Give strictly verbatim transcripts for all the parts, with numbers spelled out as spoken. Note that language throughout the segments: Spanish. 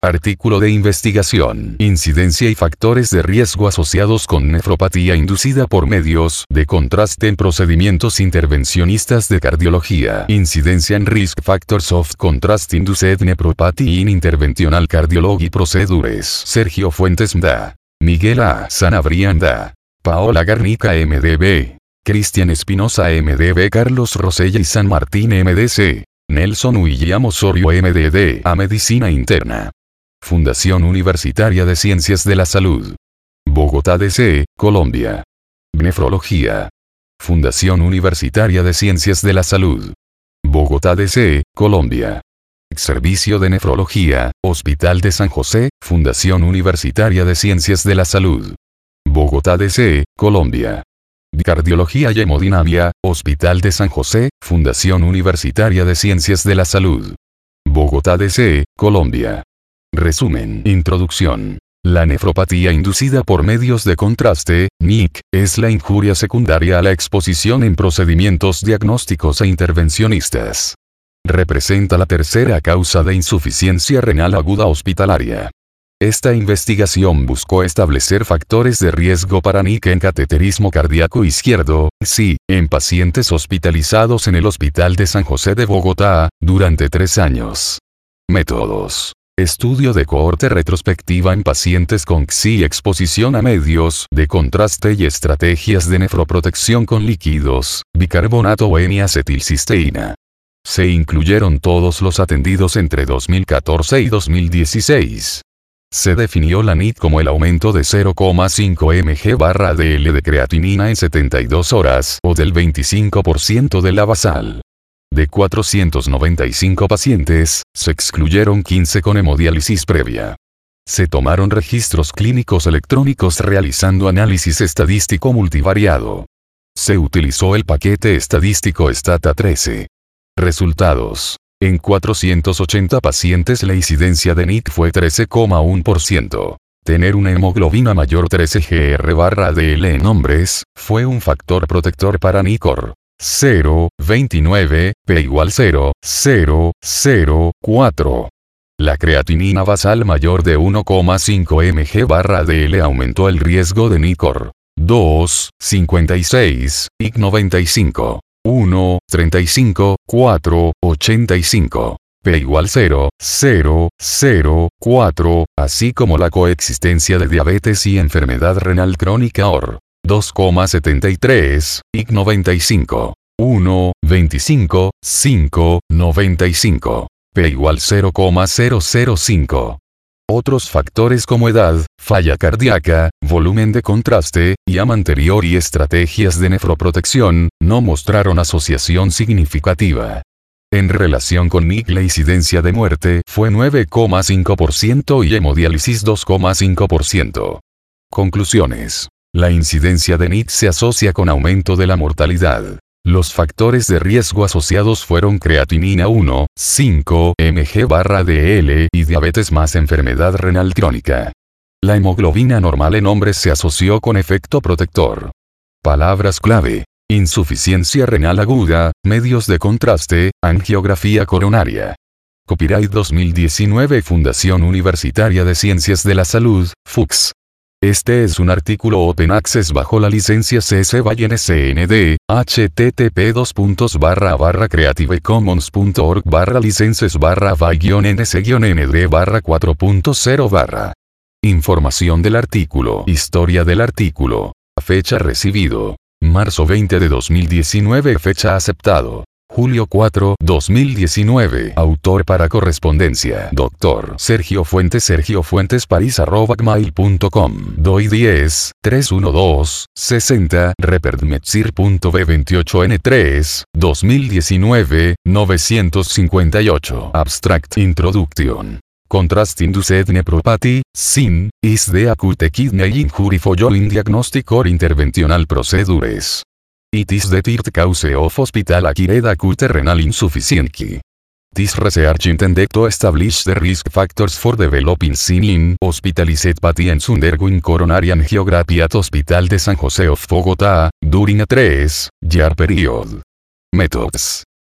Artículo de investigación. Incidencia y factores de riesgo asociados con nefropatía inducida por medios de contraste en procedimientos intervencionistas de cardiología. Incidencia en Risk Factors of Contrast Induced Nephropathy in Interventional Cardiology Procedures. Sergio Fuentes M D A. Miguel A. Sanabria M D A. Paola Garnica M D B. Cristian Espinosa M D B. Carlos Rosella y San Martín M D C. Nelson William Osorio M D D. A Medicina Interna. Fundación Universitaria de Ciencias de la Salud. Bogotá D C, Colombia. Nefrología. Fundación Universitaria de Ciencias de la Salud. Bogotá D C, Colombia. Servicio de Nefrología, Hospital de San José, Fundación Universitaria de Ciencias de la Salud. Bogotá D C, Colombia. Cardiología y Hemodinamia, Hospital de San José, Fundación Universitaria de Ciencias de la Salud. Bogotá D C, Colombia. Resumen. Introducción. La nefropatía inducida por medios de contraste, N I C, es la injuria secundaria a la exposición en procedimientos diagnósticos e intervencionistas. Representa la tercera causa de insuficiencia renal aguda hospitalaria. Esta investigación buscó establecer factores de riesgo para N I C en cateterismo cardíaco izquierdo, C I, en pacientes hospitalizados en el Hospital de San José de Bogotá, durante tres años. Métodos. Estudio de cohorte retrospectiva en pacientes con C I y exposición a medios de contraste y estrategias de nefroprotección con líquidos, bicarbonato o N-acetilcisteína. Se incluyeron todos los atendidos entre dos mil catorce y dos mil dieciséis. Se definió la N I C como el aumento de cero coma cinco miligramos por decilitro de creatinina en setenta y dos horas o del veinticinco por ciento de la basal. De cuatrocientos noventa y cinco pacientes, se excluyeron quince con hemodiálisis previa. Se tomaron registros clínicos electrónicos realizando análisis estadístico multivariado. Se utilizó el paquete estadístico Stata trece. Resultados. En cuatrocientos ochenta pacientes la incidencia de N I C fue trece coma uno por ciento. Tener una hemoglobina mayor trece G R barra D L en hombres, fue un factor protector para N I C O R. cero coma veintinueve, P igual cero coma cero cero cuatro. La creatinina basal mayor de uno coma cinco miligramos barra D L aumentó el riesgo de N I C O R. dos, cincuenta y seis, I C noventa y cinco. uno, treinta y cinco, cuatro, ochenta y cinco. P igual cero coma cero cero cuatro, así como la coexistencia de diabetes y enfermedad renal crónica O R. dos coma setenta y tres, I C noventa y cinco. uno, veinticinco, cinco, noventa y cinco. P igual cero coma cero cero cinco. Otros factores como edad, falla cardíaca, volumen de contraste, I A M anterior y estrategias de nefroprotección, no mostraron asociación significativa. En relación con N I C la incidencia de muerte fue nueve coma cinco por ciento y hemodiálisis dos coma cinco por ciento. Conclusiones. La incidencia de N I C se asocia con aumento de la mortalidad. Los factores de riesgo asociados fueron creatinina uno coma cinco miligramos barra D L y diabetes más enfermedad renal crónica. La hemoglobina normal en hombres se asoció con efecto protector. Palabras clave. Insuficiencia renal aguda, medios de contraste, angiografía coronaria. Copyright dos mil diecinueve Fundación Universitaria de Ciencias de la Salud, F U C S. Este es un artículo Open Access bajo la licencia C C BY N C N D, H T T P dos puntos barra barra creativecommons.org barra licenses barra by N C N D barra cuatro punto cero barra. Información del artículo. Historia del artículo. Fecha recibido. Marzo veinte de dos mil diecinueve. Fecha aceptado. Julio cuatro, dos mil diecinueve. Autor para correspondencia. Doctor Sergio Fuentes. Sergio Fuentes París arroba gmail punto com. D O I diez, trescientos doce, sesenta. Reperdmetsir punto B veintiocho N tres, dos mil diecinueve, novecientos cincuenta y ocho. Abstract Introduction. Contrast Induced Nephropathy, S I N, is the acute kidney injury following diagnostic or interventional procedures. It is the third cause of hospital-acquired acute renal insufficiency. This research intended to establish the risk factors for developing S I N in hospitalized patients undergoing coronary angiography at Hospital de San José of Bogotá, during a three-year period. Methods.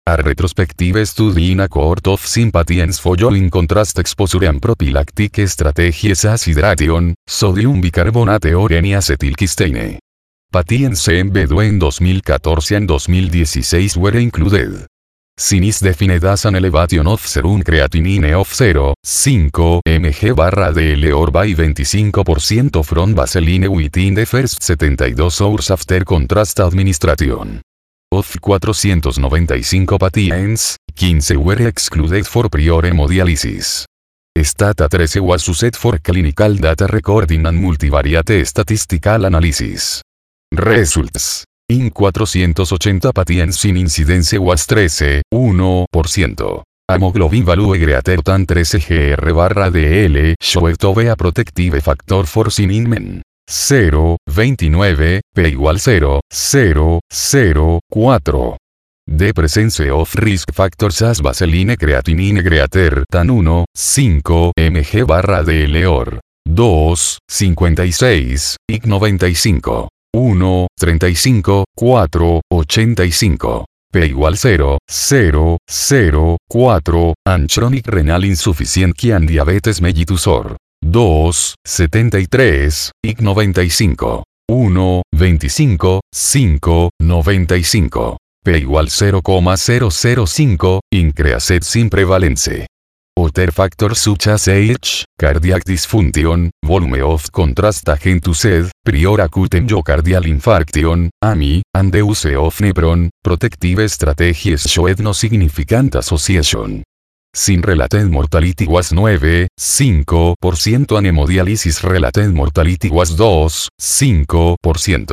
A retrospective study in a cohort of sympathians following contrast exposure and prophylactic strategies as hydration, sodium bicarbonate or N-acetylcysteine. Patients embedded in dos mil catorce and dos mil dieciséis were included. Sin is defined as an elevation of serum creatinine of zero point cinco milligramos barra dl or by veinticinco percent from baseline within the first seventy-two hours after contrast administration. Of cuatrocientos noventa y cinco patients, fifteen were excluded for prior hemodialysis. Stata thirteen was used for clinical data recording and multivariate statistical analysis. Results. In cuatrocientos ochenta patients sin incidence was thirteen point one percent. Hemoglobin value greater than thirteen gr barra dl showed to be a protective factor for sin in men. zero point veintinueve, p igual zero point zero cero cuatro. The presence of risk factors as baseline creatinine greater than one point cinco milligramos barra dl or two point cincuenta y seis, y noventa y cinco. uno, treinta y cinco, cuatro, ochenta y cinco. P igual cero point cero cero cuatro, and chronic renal insufficiency and diabetes mellitus or dos, setenta y tres, y noventa y cinco. uno, veinticinco, cinco, noventa y cinco. P igual cero coma cero cero cinco, increased sin prevalence. Other factors such as age, cardiac dysfunction, volume of contrast agent used, prior acute myocardial infarction, A M I, and the use of Nepron, protective strategies showed no significant association. Sin related mortality was nine point cinco percent and hemodialysis related mortality was two point cinco percent.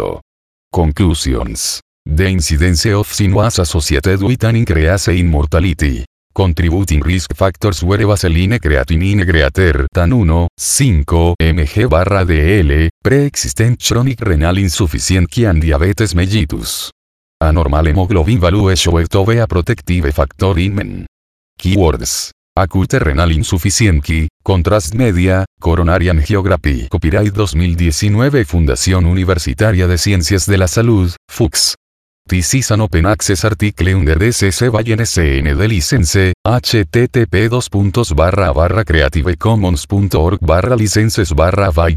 Conclusions. The incidence of sin was associated with an increase in mortality. Contributing risk factors were baseline creatinine greater than one point cinco milligramos barra dl, pre-existent chronic renal insufficiency and diabetes mellitus. A normal hemoglobin value showed to be a protective factor in men. Keywords. Acute renal insufficiency, contrast media, coronary angiography. Copyright dos mil diecinueve Fundación Universitaria de Ciencias de la Salud, F U C S. This is an open access article under the C C by N S N de license, http dos puntos barra barra creativecommons.org barra licenses barra by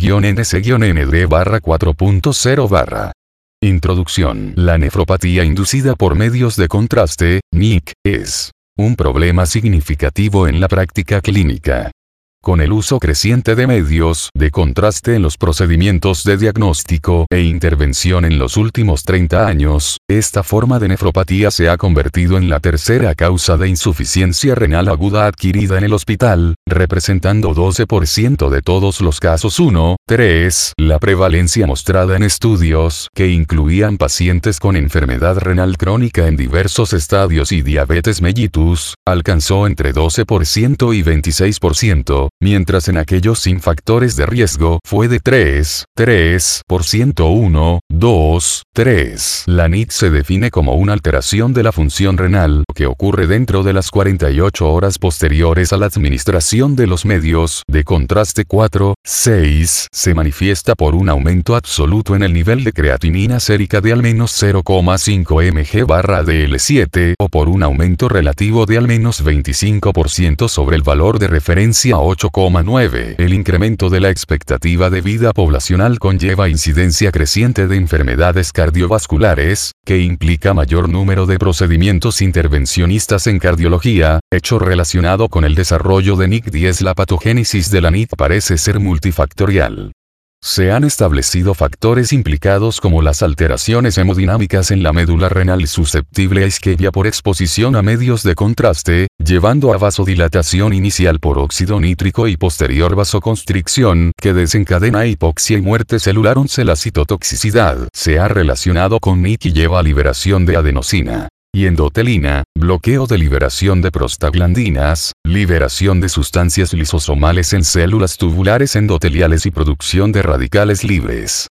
ns barra cuatro punto cero barra. Introducción. La nefropatía inducida por medios de contraste, N I C, es un problema significativo en la práctica clínica. Con el uso creciente de medios de contraste en los procedimientos de diagnóstico e intervención en los últimos treinta años, esta forma de nefropatía se ha convertido en la tercera causa de insuficiencia renal aguda adquirida en el hospital, representando doce por ciento de todos los casos. uno, tres. La prevalencia mostrada en estudios que incluían pacientes con enfermedad renal crónica en diversos estadios y diabetes mellitus, alcanzó entre doce por ciento y veintiséis por ciento. Mientras en aquellos sin factores de riesgo fue de tres, tres por ciento. uno, dos, tres. La N I C se define como una alteración de la función renal que ocurre dentro de las cuarenta y ocho horas posteriores a la administración de los medios de contraste. cuatro, seis. Se manifiesta por un aumento absoluto en el nivel de creatinina sérica de al menos cero coma cinco milligramos barra dl siete o por un aumento relativo de al menos veinticinco por ciento sobre el valor de referencia ocho coma nueve. El incremento de la expectativa de vida poblacional conlleva incidencia creciente de enfermedades cardiovasculares, que implica mayor número de procedimientos intervencionistas en cardiología, hecho relacionado con el desarrollo de N I C diez. La patogénesis de la N I C parece ser multifactorial. Se han establecido factores implicados como las alteraciones hemodinámicas en la médula renal susceptible a isquemia por exposición a medios de contraste, llevando a vasodilatación inicial por óxido nítrico y posterior vasoconstricción, que desencadena hipoxia y muerte celular. once La citotoxicidad se ha relacionado con N I C y lleva a liberación de adenosina y endotelina, bloqueo de liberación de prostaglandinas, liberación de sustancias lisosomales en células tubulares endoteliales y producción de radicales libres.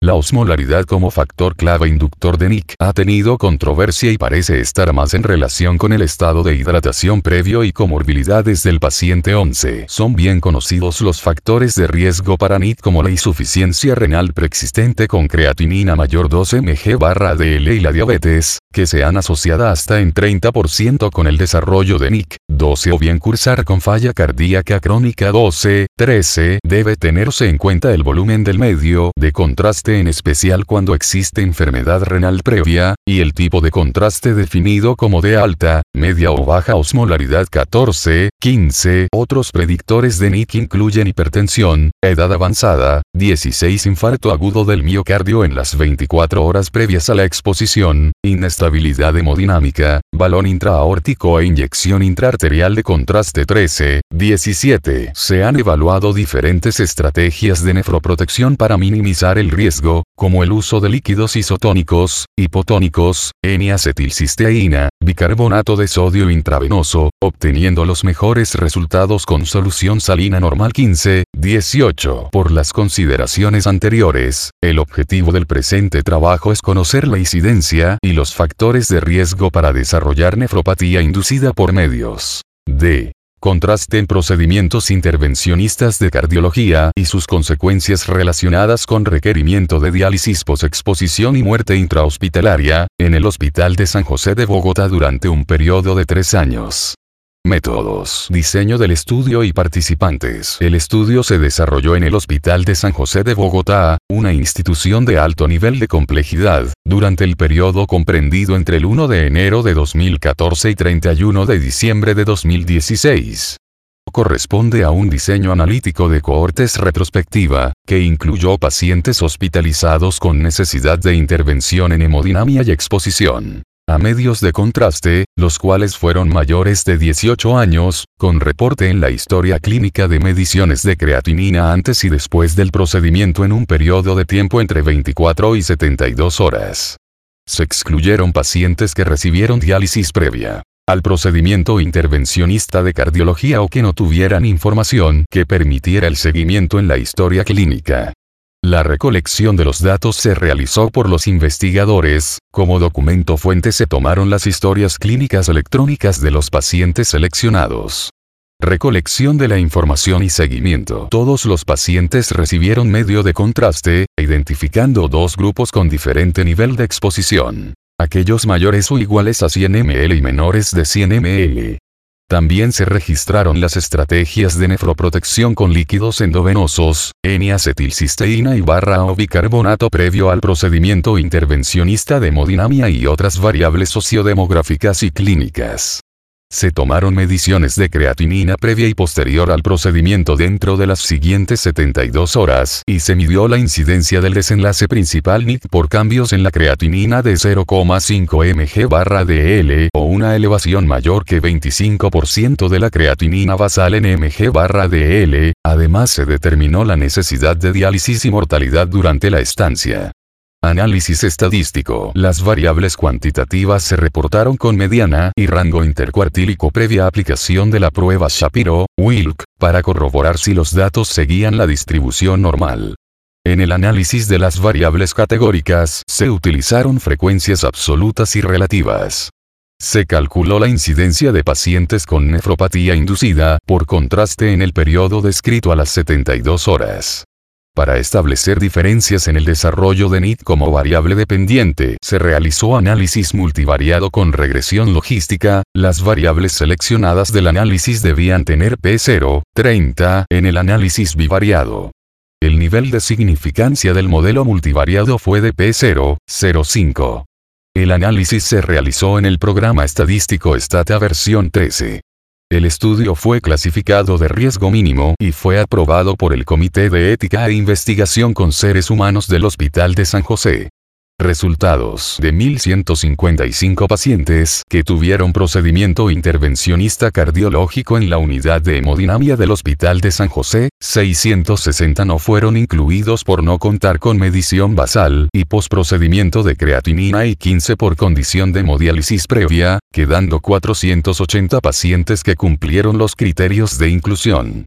La osmolaridad como factor clave inductor de N I C ha tenido controversia y parece estar más en relación con el estado de hidratación previo y comorbilidades del paciente. once. Son bien conocidos los factores de riesgo para N I C como la insuficiencia renal preexistente con creatinina mayor doce miligramos barra D L y la diabetes, que se han asociado hasta en treinta por ciento con el desarrollo de N I C. doce. O bien cursar con falla cardíaca crónica. doce. trece. Debe tenerse en cuenta el volumen del medio de contraste, en especial cuando existe enfermedad renal previa, y el tipo de contraste definido como de alta, media o baja osmolaridad. catorce. quince. Otros predictores de N I C incluyen hipertensión, edad avanzada, dieciséis. Infarto agudo del miocardio en las veinticuatro horas previas a la exposición, inestabilidad hemodinámica, balón intraaórtico e inyección intraarterial de contraste. trece. diecisiete. Se han evaluado diferentes estrategias de nefroprotección para minimizar el riesgo, como el uso de líquidos isotónicos, hipotónicos, N-acetilcisteína, bicarbonato de sodio intravenoso, obteniendo los mejores resultados con solución salina normal. quince. dieciocho. Por las consideraciones anteriores, el objetivo del presente trabajo es conocer la incidencia y los factores de riesgo para desarrollar nefropatía inducida por medios de contraste en procedimientos intervencionistas de cardiología y sus consecuencias relacionadas con requerimiento de diálisis posexposición y muerte intrahospitalaria, en el Hospital de San José de Bogotá durante un periodo de tres años. Métodos. Diseño del estudio y participantes. El estudio se desarrolló en el Hospital de San José de Bogotá, una institución de alto nivel de complejidad, durante el periodo comprendido entre el primero de enero de dos mil catorce y treinta y uno de diciembre de dos mil dieciséis. Corresponde a un diseño analítico de cohortes retrospectiva, que incluyó pacientes hospitalizados con necesidad de intervención en hemodinamia y exposición a medios de contraste, los cuales fueron mayores de dieciocho años, con reporte en la historia clínica de mediciones de creatinina antes y después del procedimiento en un periodo de tiempo entre veinticuatro y setenta y dos horas. Se excluyeron pacientes que recibieron diálisis previa al procedimiento intervencionista de cardiología o que no tuvieran información que permitiera el seguimiento en la historia clínica. La recolección de los datos se realizó por los investigadores. Como documento fuente se tomaron las historias clínicas electrónicas de los pacientes seleccionados. Recolección de la información y seguimiento. Todos los pacientes recibieron medio de contraste, identificando dos grupos con diferente nivel de exposición. Aquellos mayores o iguales a cien mililitros y menores de cien mililitros. También se registraron las estrategias de nefroprotección con líquidos endovenosos, N-acetilcisteína y barra o bicarbonato previo al procedimiento intervencionista de hemodinamia y otras variables sociodemográficas y clínicas. Se tomaron mediciones de creatinina previa y posterior al procedimiento dentro de las siguientes setenta y dos horas y se midió la incidencia del desenlace principal N I C por cambios en la creatinina de cero coma cinco miligramos barra D L o una elevación mayor que veinticinco por ciento de la creatinina basal en miligramos barra D L. Además se determinó la necesidad de diálisis y mortalidad durante la estancia. Análisis estadístico. Las variables cuantitativas se reportaron con mediana y rango intercuartílico previa aplicación de la prueba Shapiro-Wilk, para corroborar si los datos seguían la distribución normal. En el análisis de las variables categóricas se utilizaron frecuencias absolutas y relativas. Se calculó la incidencia de pacientes con nefropatía inducida por contraste en el periodo descrito a las setenta y dos horas. Para establecer diferencias en el desarrollo de N I C como variable dependiente, se realizó análisis multivariado con regresión logística. Las variables seleccionadas del análisis debían tener P cero, treinta en el análisis bivariado. El nivel de significancia del modelo multivariado fue de P cero, cero coma cinco. El análisis se realizó en el programa estadístico Stata versión trece. El estudio fue clasificado de riesgo mínimo y fue aprobado por el Comité de Ética e Investigación con Seres Humanos del Hospital de San José. Resultados de mil ciento cincuenta y cinco pacientes que tuvieron procedimiento intervencionista cardiológico en la unidad de hemodinamia del Hospital de San José, seiscientos sesenta no fueron incluidos por no contar con medición basal y posprocedimiento de creatinina y quince por condición de hemodiálisis previa, quedando cuatrocientos ochenta pacientes que cumplieron los criterios de inclusión.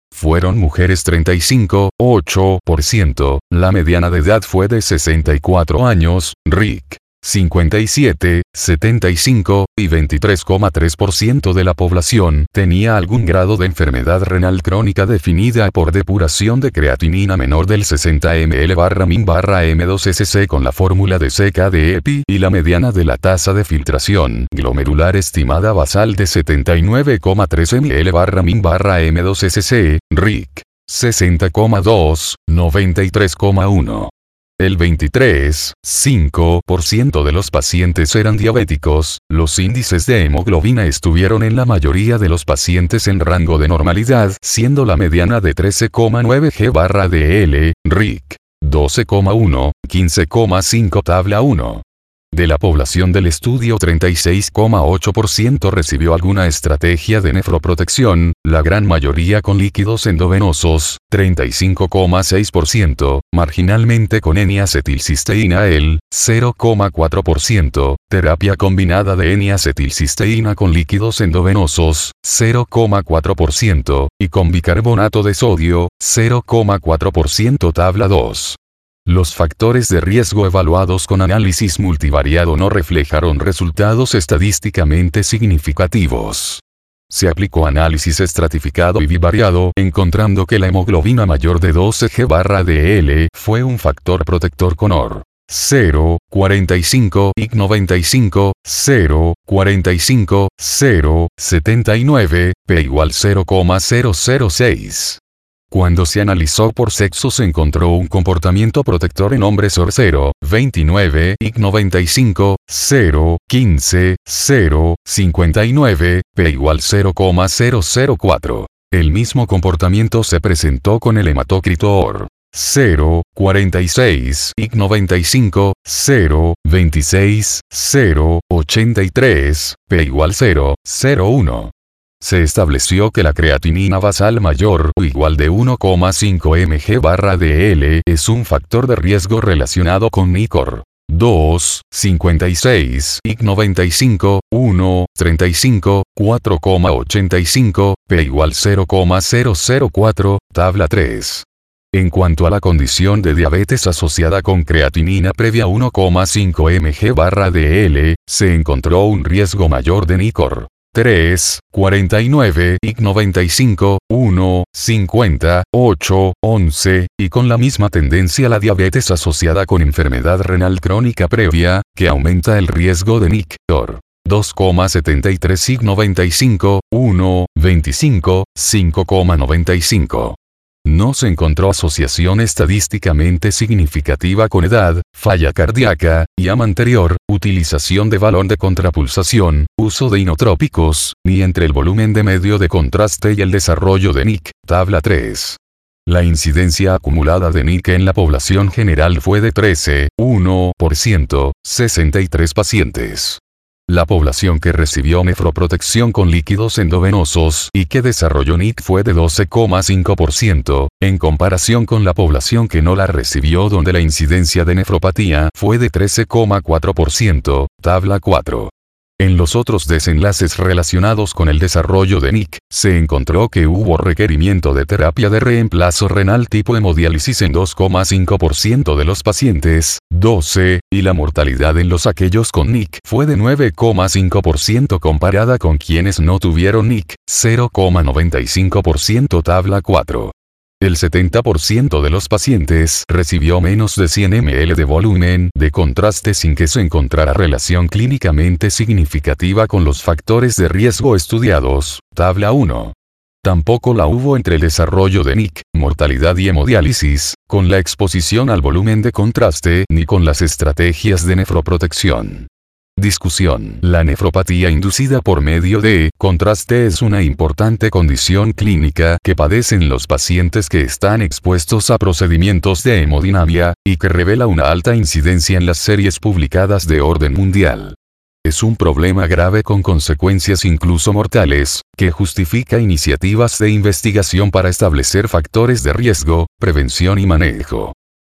Fueron mujeres treinta y cinco coma ocho por ciento, la mediana de edad fue de sesenta y cuatro años, Rick. cincuenta y siete, setenta y cinco, y veintitrés coma tres por ciento de la población tenía algún grado de enfermedad renal crónica definida por depuración de creatinina menor del sesenta mililitros barra min barra eme dos ese ce con la fórmula de C K D E P I y la mediana de la tasa de filtración glomerular estimada basal de setenta y nueve coma trece mililitros barra min barra eme dos ese ce, Rick. sesenta coma dos, noventa y tres coma uno. El veintitrés coma cinco por ciento de los pacientes eran diabéticos, los índices de hemoglobina estuvieron en la mayoría de los pacientes en rango de normalidad, siendo la mediana de trece coma nueve gramos barra de L, Rick. doce coma uno, quince coma cinco tabla uno. De la población del estudio treinta y seis coma ocho por ciento recibió alguna estrategia de nefroprotección, la gran mayoría con líquidos endovenosos, treinta y cinco coma seis por ciento, marginalmente con N-acetilcisteína el, cero coma cuatro por ciento, terapia combinada de N-acetilcisteína con líquidos endovenosos, cero coma cuatro por ciento, y con bicarbonato de sodio, cero coma cuatro por ciento tabla dos. Los factores de riesgo evaluados con análisis multivariado no reflejaron resultados estadísticamente significativos. Se aplicó análisis estratificado y bivariado, encontrando que la hemoglobina mayor de doce gramos barra de L fue un factor protector con O R. cero, cuarenta y cinco y noventa y cinco, cero, cuarenta y cinco, cero, setenta y nueve, P igual cero coma cero cero seis. Cuando se analizó por sexo se encontró un comportamiento protector en hombres O R cero, veintinueve y noventa y cinco, cero, quince, cero, cincuenta y nueve, P igual cero coma cero cero cuatro. El mismo comportamiento se presentó con el hematócrito O R. cero, cuarenta y seis y noventa y cinco, cero, veintiséis, cero, ochenta y tres, P igual cero, cero uno. Se estableció que la creatinina basal mayor o igual de uno coma cinco mililitros barra de L es un factor de riesgo relacionado con N I C O R. dos, cincuenta y seis y noventa y cinco, uno, treinta y cinco, cuatro coma ochenta y cinco, P igual cero coma cero cero cuatro, tabla tres. En cuanto a la condición de diabetes asociada con creatinina previa uno coma cinco mililitros barra de L, se encontró un riesgo mayor de N I C O R. tres, cuarenta y nueve y noventa y cinco, uno, cincuenta, ocho, once, y con la misma tendencia la diabetes asociada con enfermedad renal crónica previa, que aumenta el riesgo de N I C O R. dos coma setenta y tres y noventa y cinco, uno, veinticinco, cinco coma noventa y cinco. No se encontró asociación estadísticamente significativa con edad, falla cardíaca, I A M anterior, utilización de balón de contrapulsación, uso de inotrópicos, ni entre el volumen de medio de contraste y el desarrollo de N I C, tabla tres. La incidencia acumulada de N I C en la población general fue de trece coma uno por ciento, sesenta y tres pacientes. La población que recibió nefroprotección con líquidos endovenosos y que desarrolló N I C fue de doce coma cinco por ciento, en comparación con la población que no la recibió donde la incidencia de nefropatía fue de trece coma cuatro por ciento, tabla cuatro. En los otros desenlaces relacionados con el desarrollo de N I C, se encontró que hubo requerimiento de terapia de reemplazo renal tipo hemodiálisis en dos coma cinco por ciento de los pacientes, doce, y la mortalidad en los aquellos con N I C fue de nueve coma cinco por ciento comparada con quienes no tuvieron N I C, cero coma noventa y cinco por ciento tabla cuatro. El setenta por ciento de los pacientes recibió menos de cien mililitros de volumen de contraste sin que se encontrara relación clínicamente significativa con los factores de riesgo estudiados, tabla uno. Tampoco la hubo entre el desarrollo de N I C, mortalidad y hemodiálisis, con la exposición al volumen de contraste ni con las estrategias de nefroprotección. Discusión. La nefropatía inducida por medio de contraste es una importante condición clínica que padecen los pacientes que están expuestos a procedimientos de hemodinamia, y que revela una alta incidencia en las series publicadas de orden mundial. Es un problema grave con consecuencias incluso mortales, que justifica iniciativas de investigación para establecer factores de riesgo, prevención y manejo.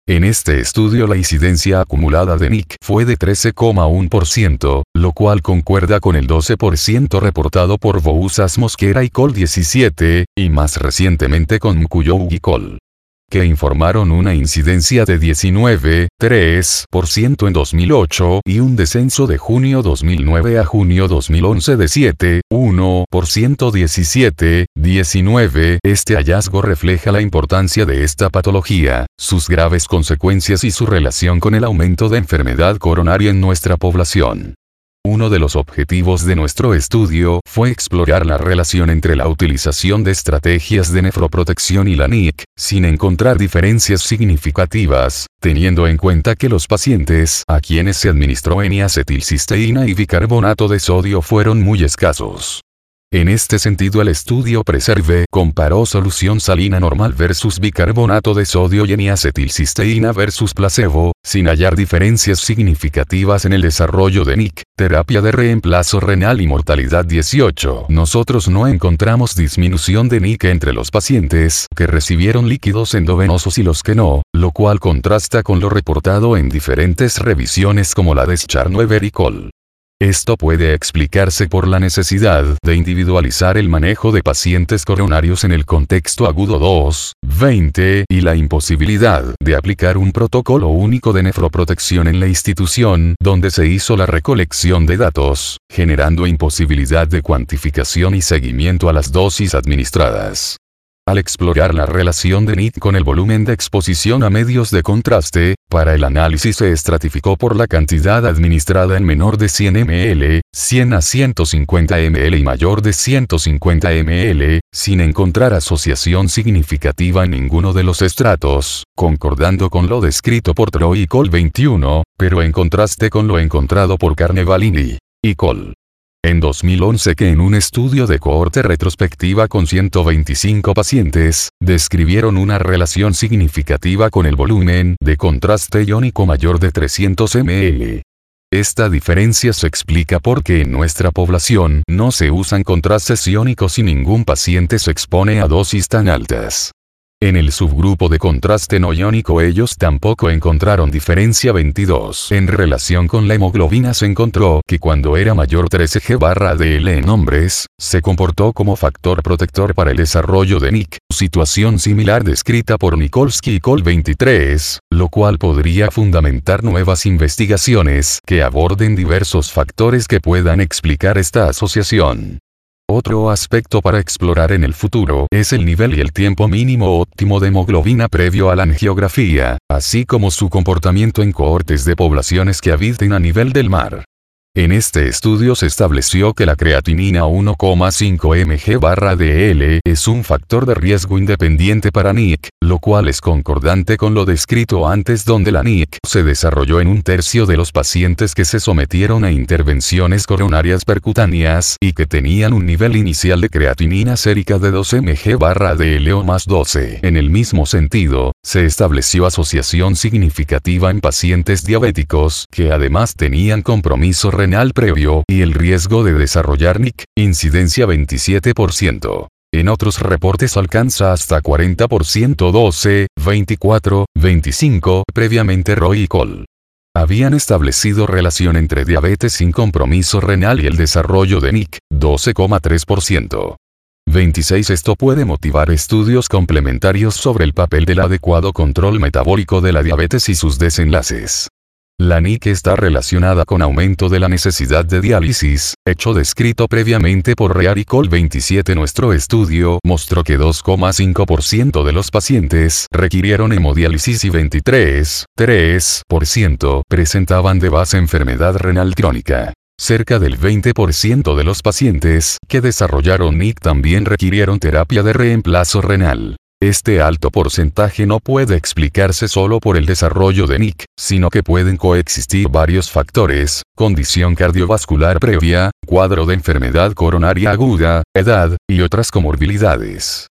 En este estudio la incidencia acumulada de N I C fue de trece coma uno por ciento, lo cual concuerda con el doce por ciento reportado por Bouzas Mosquera y Col diecisiete, y más recientemente con Mkuyou y Col, que informaron una incidencia de diecinueve coma tres por ciento en dos mil ocho y un descenso de junio dos mil nueve a junio dos mil once de siete coma uno por ciento diecisiete coma diecinueve. Este hallazgo refleja la importancia de esta patología, sus graves consecuencias y su relación con el aumento de enfermedad coronaria en nuestra población. Uno de los objetivos de nuestro estudio fue explorar la relación entre la utilización de estrategias de nefroprotección y la N I C, sin encontrar diferencias significativas, teniendo en cuenta que los pacientes a quienes se administró N-acetilcisteína y bicarbonato de sodio fueron muy escasos. En este sentido el estudio PRESERVE comparó solución salina normal versus bicarbonato de sodio y N-acetilcisteína versus placebo, sin hallar diferencias significativas en el desarrollo de N I C, terapia de reemplazo renal y mortalidad dieciocho. Nosotros no encontramos disminución de N I C entre los pacientes que recibieron líquidos endovenosos y los que no, lo cual contrasta con lo reportado en diferentes revisiones como la de Scharnweber y Col. Esto puede explicarse por la necesidad de individualizar el manejo de pacientes coronarios en el contexto agudo dos punto veinte y la imposibilidad de aplicar un protocolo único de nefroprotección en la institución donde se hizo la recolección de datos, generando imposibilidad de cuantificación y seguimiento a las dosis administradas. Al explorar la relación de N I C con el volumen de exposición a medios de contraste, para el análisis se estratificó por la cantidad administrada en menor de cien mililitros, cien a ciento cincuenta mililitros y mayor de ciento cincuenta mililitros, sin encontrar asociación significativa en ninguno de los estratos, concordando con lo descrito por Troy y Col veintiuno, pero en contraste con lo encontrado por Carnevalini y Col. En dos mil once que en un estudio de cohorte retrospectiva con ciento veinticinco pacientes, describieron una relación significativa con el volumen de contraste iónico mayor de trescientos mililitros. Esta diferencia se explica porque en nuestra población no se usan contrastes iónicos y ningún paciente se expone a dosis tan altas. En el subgrupo de contraste no iónico ellos tampoco encontraron diferencia veintidós. En relación con la hemoglobina se encontró que cuando era mayor trece G barra D L en hombres, se comportó como factor protector para el desarrollo de N I C, situación similar descrita por Nikolsky y Col veintitrés, lo cual podría fundamentar nuevas investigaciones que aborden diversos factores que puedan explicar esta asociación. Otro aspecto para explorar en el futuro es el nivel y el tiempo mínimo óptimo de hemoglobina previo a la angiografía, así como su comportamiento en cohortes de poblaciones que habiten a nivel del mar. En este estudio se estableció que la creatinina uno coma cinco miligramos barra D L es un factor de riesgo independiente para N I C, lo cual es concordante con lo descrito antes donde la N I C se desarrolló en un tercio de los pacientes que se sometieron a intervenciones coronarias percutáneas y que tenían un nivel inicial de creatinina sérica de doce miligramos barra D L o más doce. En el mismo sentido, se estableció asociación significativa en pacientes diabéticos que además tenían compromiso renal renal previo y el riesgo de desarrollar N I C, incidencia veintisiete por ciento. En otros reportes alcanza hasta cuarenta por ciento doce, veinticuatro, veinticinco, previamente Roy y Col. Habían establecido relación entre diabetes sin compromiso renal y el desarrollo de N I C, doce coma tres por ciento. veintiséis Esto puede motivar estudios complementarios sobre el papel del adecuado control metabólico de la diabetes y sus desenlaces. La N I C está relacionada con aumento de la necesidad de diálisis, hecho descrito previamente por Rear y Col veintisiete. Nuestro estudio mostró que dos coma cinco por ciento de los pacientes requirieron hemodiálisis y veintitrés coma tres por ciento presentaban de base enfermedad renal crónica. Cerca del veinte por ciento de los pacientes que desarrollaron N I C también requirieron terapia de reemplazo renal. Este alto porcentaje no puede explicarse solo por el desarrollo de N I C, sino que pueden coexistir varios factores: condición cardiovascular previa, cuadro de enfermedad coronaria aguda, edad, y otras comorbilidades.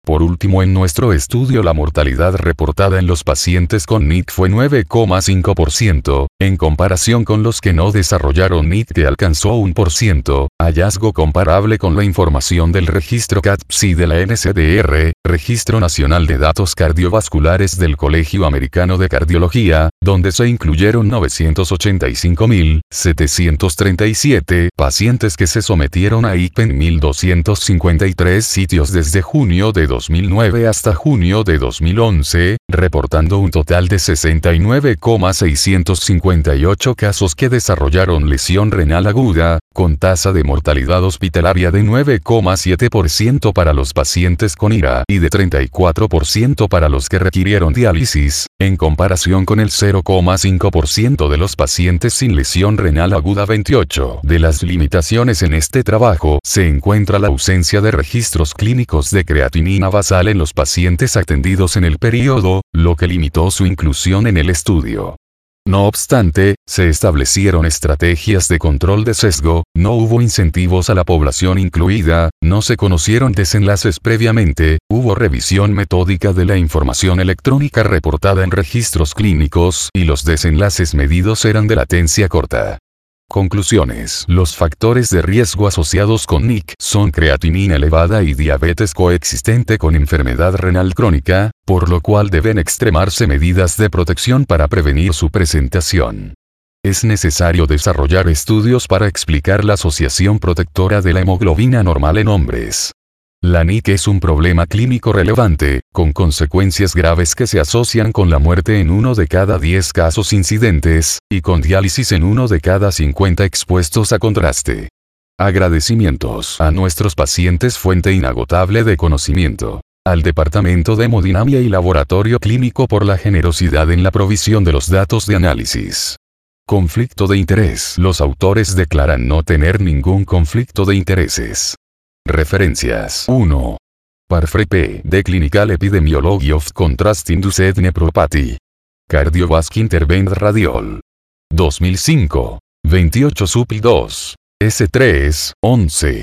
Por último, en nuestro estudio la mortalidad reportada en los pacientes con N I C fue nueve coma cinco por ciento, en comparación con los que no desarrollaron N I C que alcanzó un por ciento, hallazgo comparable con la información del registro C A T P S I de la N C D R, Registro Nacional de Datos Cardiovasculares del Colegio Americano de Cardiología, donde se incluyeron novecientos ochenta y cinco mil setecientos treinta y siete pacientes que se sometieron a I C P en mil doscientos cincuenta y tres sitios desde junio de dos mil nueve hasta junio de dos mil once, reportando un total de sesenta y nueve mil seiscientos cincuenta y ocho casos que desarrollaron lesión renal aguda, con tasa de mortalidad hospitalaria de nueve coma siete por ciento para los pacientes con I R A y de treinta y cuatro por ciento para los que requirieron diálisis, en comparación con el cero coma cinco por ciento de los pacientes sin lesión renal aguda. veintiocho de las limitaciones en este trabajo se encuentra la ausencia de registros clínicos de creatinina basal en los pacientes atendidos en el periodo, lo que limitó su inclusión en el estudio. No obstante, se establecieron estrategias de control de sesgo, no hubo incentivos a la población incluida, no se conocieron desenlaces previamente, hubo revisión metódica de la información electrónica reportada en registros clínicos y los desenlaces medidos eran de latencia corta. Conclusiones. Los factores de riesgo asociados con N I C son creatinina elevada y diabetes coexistente con enfermedad renal crónica, por lo cual deben extremarse medidas de protección para prevenir su presentación. Es necesario desarrollar estudios para explicar la asociación protectora de la hemoglobina normal en hombres. La N I C es un problema clínico relevante, con consecuencias graves que se asocian con la muerte en uno de cada diez casos incidentes, y con diálisis en uno de cada cincuenta expuestos a contraste. Agradecimientos a nuestros pacientes, fuente inagotable de conocimiento. Al Departamento de Hemodinamia y Laboratorio Clínico por la generosidad en la provisión de los datos de análisis. Conflicto de interés. Los autores declaran no tener ningún conflicto de intereses. Referencias. uno. Parfrey P. The Clinical Epidemiology of Contrast-Induced Nephropathy. Cardiovascular Intervened Radiol. dos mil cinco. veintiocho sub dos. S tres, once.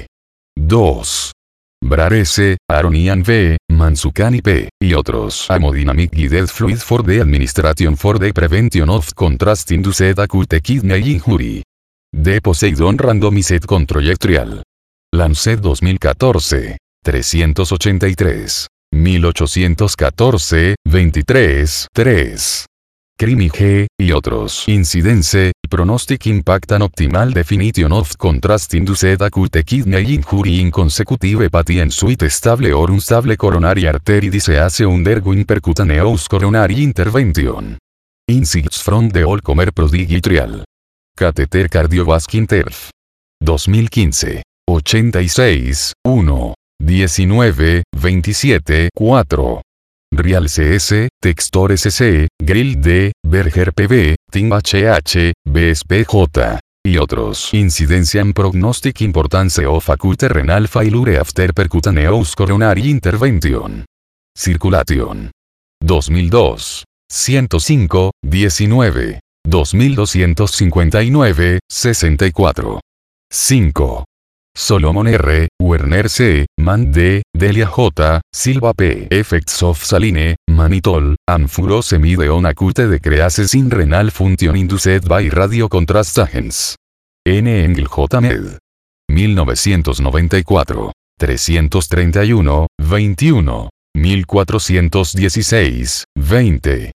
dos. Brar S., Aronian V., Mansukhani P., y otros. Hemodynamic Guided Fluid for the Administration for the Prevention of Contrast-Induced Acute Kidney Injury. De Poseidon Randomized Control Trial. Lancet dos mil catorce. trescientos ochenta y tres. mil ochocientos catorce, veintitrés, tres. Crimi G., y otros. Incidense, Pronostic Impact and Optimal Definition of Contrast-Induced Acute Kidney Injury in Consecutive Hepatic Suite Stable or Unstable Coronary Artery Disease Undergoing Percutaneous Coronary Intervention. Insights from the All-Comer Prodigy Trial. Catheter Cardiovascular Interv. dos mil quince. ochenta y seis, uno. diecinueve, veintisiete, cuatro. Real C S, Textor S C, Grill D, Berger P B, Tim H H, B S P J, y otros. Incidencia and Prognostic Importance of Acute Renal Failure After Percutaneous Coronary Intervention. Circulation. dos mil dos. ciento cinco, diecinueve. dos mil doscientos cincuenta y nueve, sesenta y cuatro. cinco. Solomon R., Werner C., Mann D., Delia J., Silva P. Effects of Saline, Manitol, and Furosemide on Acute Decreases in Renal Function Induced by Radio Contrast Agents. N. Engel J. Med. mil novecientos noventa y cuatro. trescientos treinta y uno, veintiuno. mil cuatrocientos dieciséis, veinte.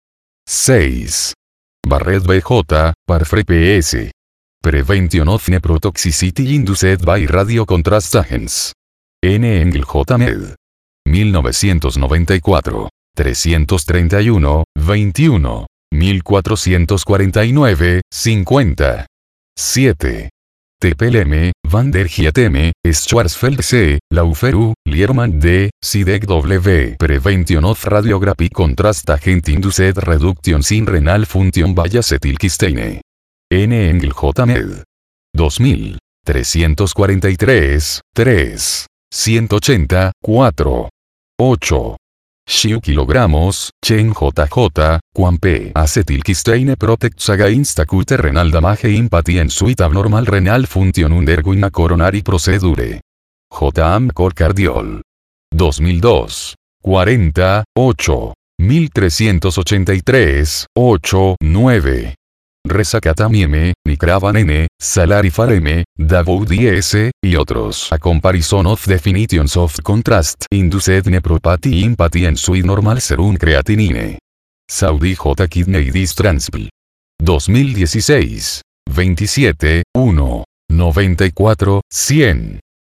seis. Barrett B J., Parfrey P S. Prevention of Nephrotoxicity Induced by Radio Contrast Agents. N. Engel J. Med. mil novecientos noventa y cuatro. trescientos treinta y uno, veintiuno. mil cuatrocientos cuarenta y nueve, cincuenta. siete. T P L M, Van der Giet M, Schwarzfeld C, Laufer U, Lierman D, Sidek W. Prevention of Radiographic Contrast Agent Induced Reduction in Renal Function by Acetylcysteine. N. Engel J. Med. dos mil. trescientos cuarenta y tres, tres. ciento ochenta, cuatro. ocho. Shiu kilogramos, Chen J J, Quan P. Acetylcysteine protects against acute renal damage empathy and suite abnormal renal function undergoing a coronary procedure. J. A M. Col Cardiol. dos mil dos. cuarenta, ocho. mil trescientos ochenta y tres, ocho, nueve. Resacatamieme, Nicravanene, Salarifareme, Davoudi S, y otros. A comparison of definitions of contrast induced nephropathy empathy and sweet normal serum creatinine. Saudi J. Kidney Dis Transpl. dos mil dieciséis. veintisiete, uno. noventa y cuatro, cien.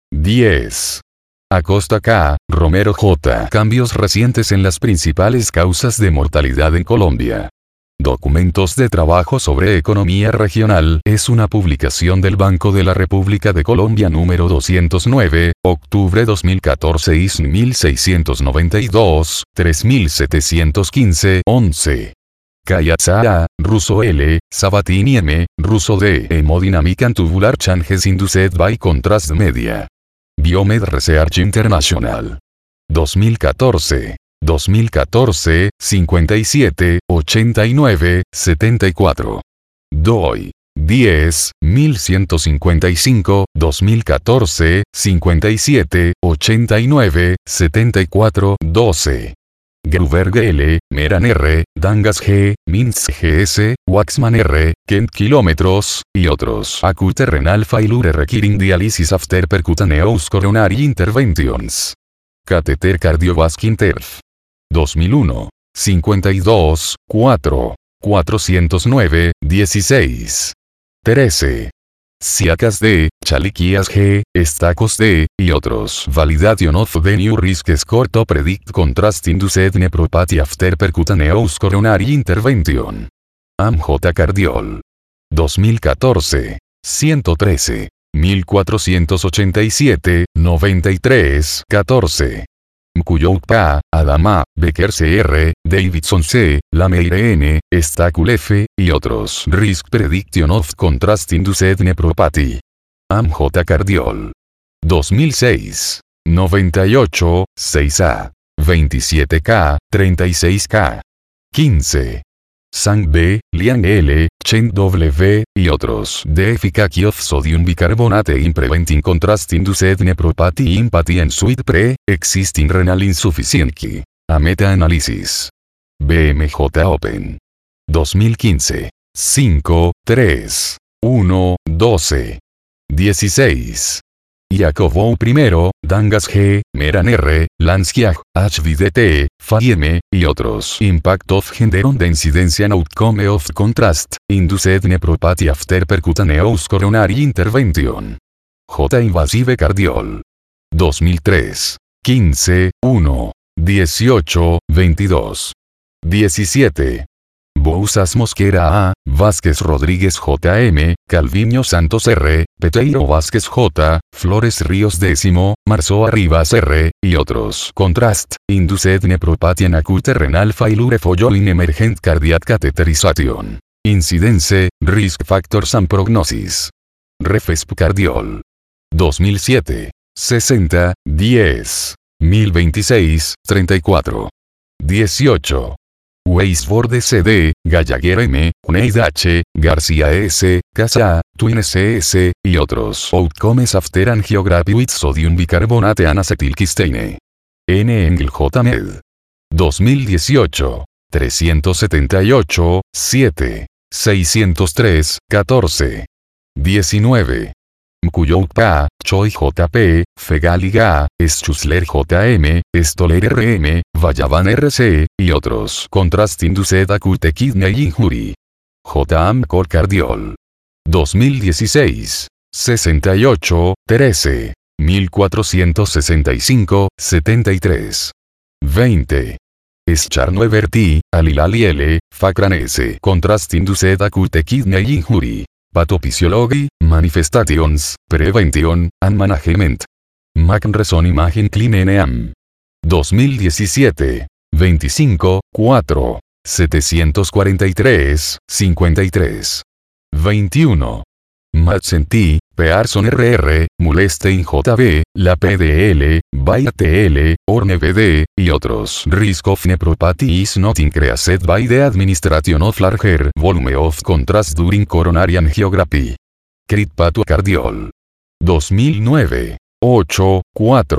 diez. Acosta K. Romero J. Cambios recientes en las principales causas de mortalidad en Colombia. Documentos de trabajo sobre economía regional es una publicación del Banco de la República de Colombia número doscientos nueve, octubre dos mil catorce I S N mil seiscientos noventa y dos, tres mil setecientos quince, once. Kayatsa A, ruso L, Sabatini M, ruso D. Hemodynamic and Tubular Changes Induced by Contrast Media. Biomed Research International. dos mil catorce. dos mil catorce, cincuenta y siete, ochenta y nueve, setenta y cuatro. Doi. diez, mil ciento cincuenta y cinco, dos mil catorce, cincuenta y siete, ochenta y nueve, setenta y cuatro, doce. Gruberg L, Meran R, Dangas G, Mintz G S, Waxman R, Kent Kilómetros, y otros. Acute Renal Failure Requiring Dialysis After Percutaneous Coronary Interventions. Catheter Cardiovascular. dos mil uno. cincuenta y dos, cuatro. cuatrocientos nueve, dieciséis. trece. Siacas D, Chaliquias G, Estacos D, y otros. Validation of the new risk score to predict contrast induced nephropathy after percutaneous coronary intervention. A M J Cardiol. dos mil catorce. ciento trece. mil cuatrocientos ochenta y siete, noventa y tres, catorce. Mkuyout P A, Adama, Becker C R, Davidson C, Lameire N, Stacul F, y otros. Risk Prediction of Contrast Induced Nephropathy. A M J Cardiol. dos mil seis. noventa y ocho, seis A. veintisiete K, treinta y seis K. quince. Sang B, Liang L, Chen W, y otros. The efficacy of sodium bicarbonate in preventing contrast induced nephropathy empathy and sweet pre-existing renal insufficiency. A meta-análisis. B M J Open. dos mil quince. cinco, tres. uno, doce. dieciséis. Jacobo I, Dangas G, Meran R, Lanskyag, H V D T, Fayeme, y otros. Impact of Gender on the Incidencia and Outcome of Contrast, Induced Nephropathy After Percutaneous Coronary Intervention. J. Invasive Cardiol. dos mil tres. quince, uno. dieciocho, veintidós. diecisiete. Bouzas Mosquera A, Vázquez Rodríguez J M, Calviño Santos R, Peteiro Vázquez J, Flores Ríos X, Marzo Arribas R, y otros. Contrast, Induced Nephropathy and Acute Renal Failure Following Emergent Cardiac Catheterization. Incidence, Risk Factors and Prognosis. Refesp Cardiol. dos mil siete. sesenta, diez. mil veintiséis, treinta y cuatro. dieciocho. Weisbord C D, Gallagher M, Junaid H, García S, Casa A, Twin C S, y otros. Outcomes after angiography with sodium bicarbonate and acetylcysteine. N. Engel J. Med. dos mil dieciocho. trescientos setenta y ocho, siete. seiscientos tres, catorce. diecinueve. Mkuyout P A, Choi J P, Fegaliga A, Schusler J M, Stoller R M, Vallavan R C, y otros. Contrast Induced Acute Kidney Injury. J. Amcor Cardiol. dos mil dieciséis. sesenta y ocho, trece. mil cuatrocientos sesenta y cinco, setenta y tres. veinte. Scharnoverti, Alilali L, Fakran S. Contrast Induced Acute Kidney Injury. Pathophysiology, Manifestations, Prevention, and Management. Macreson Imaging Clean N A M. dos mil diecisiete. veinticinco, cuatro. setecientos cuarenta y tres, cincuenta y tres. veintiuno. Madsen-T, Pearson R R, Mulestein J B, la P D L, Bayer T L, Orne B D, y otros. Risk of nephropathy is not increased by the administration of larger volume of contrast during coronary angiography. Crit Pathocardiol. dos mil nueve. ocho, cuatro.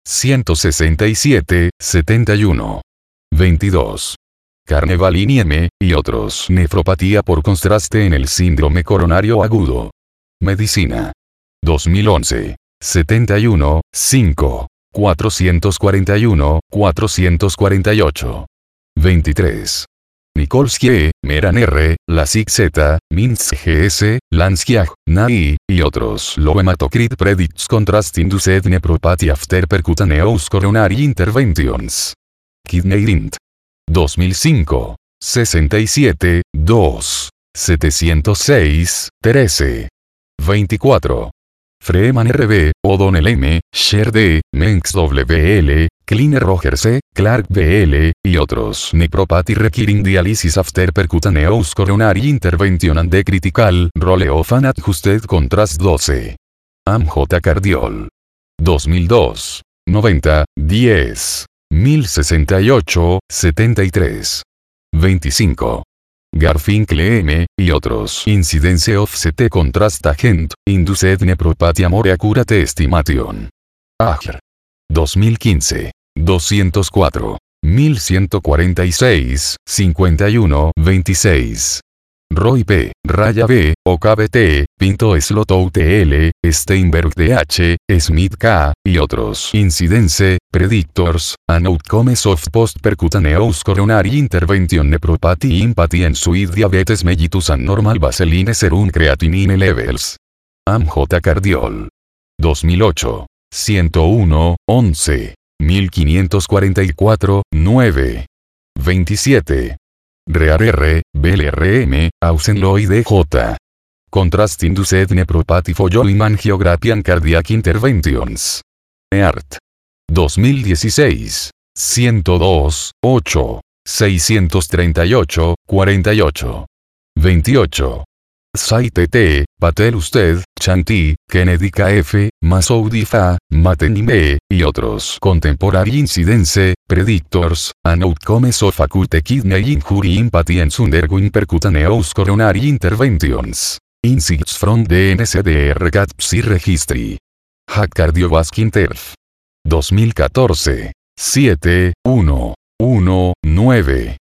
ciento sesenta y siete, setenta y uno. veintidós. Carnevali M, y otros. Nefropatía por contraste en el síndrome coronario agudo. Medicina. dos mil once. setenta y uno, cinco. cuatrocientos cuarenta y uno, cuatrocientos cuarenta y ocho. veintitrés. Nikolsky E, Meran R, Lasik Z, Minsk G S, Lanskyag, N A I, y otros. Low hematocrit predicts contrast induced nephropathy after percutaneous coronary interventions. Kidney Rint. dos mil cinco. sesenta y siete, dos. setecientos seis, trece. veinticuatro. Freeman R B, O'Donnell M, Sher D, Menks W L, Kleiner Rogers E, Clark B L, y otros. Nephropathy requiring dialysis after percutaneous coronary intervention and the critical role of an adjusted contrast doce. A M J Cardiol. dos mil dos. noventa, diez. mil sesenta y ocho, setenta y tres. veinticinco. Garfinkel M, y otros. Incidence of C T contrast agent, induced nephropathy more accurate estimation. A G R. dos mil quince. doscientos cuatro. mil ciento cuarenta y seis, cincuenta y uno, veintiséis. Roy P, Raya B, O K B T, Pinto Slotow T L, Steinberg D H, Smith K, y otros. Incidence, Predictors, and Outcomes of Post-Percutaneous Coronary Intervention Nephropathy Empathy and Sweet Diabetes Mellitus and Normal Vaseline Serum Creatinine Levels. A M J Cardiol. dos mil ocho. ciento uno, once. mil quinientos cuarenta y cuatro, nueve. veintisiete. Rear R, B L R M, Ausenloid J. Contrast Induced Nephropathy Following Angiography and Cardiac Interventions. E A R T. dos mil dieciséis. ciento dos, ocho. seiscientos treinta y ocho, cuarenta y ocho. veintiocho. Site T, Patel Usted, Chanty, Kennedy K F, Masoudi Fa, Mateni B, y otros. Contemporary Incidence, Predictors, and Outcomes of Acute Kidney Injury Empathy and Undergoing Percutaneous Coronary Interventions. Insights from the N C D R C A T P S I Registry. Hack Cardiovascular Interf. dos mil catorce. siete, uno, uno, nueve.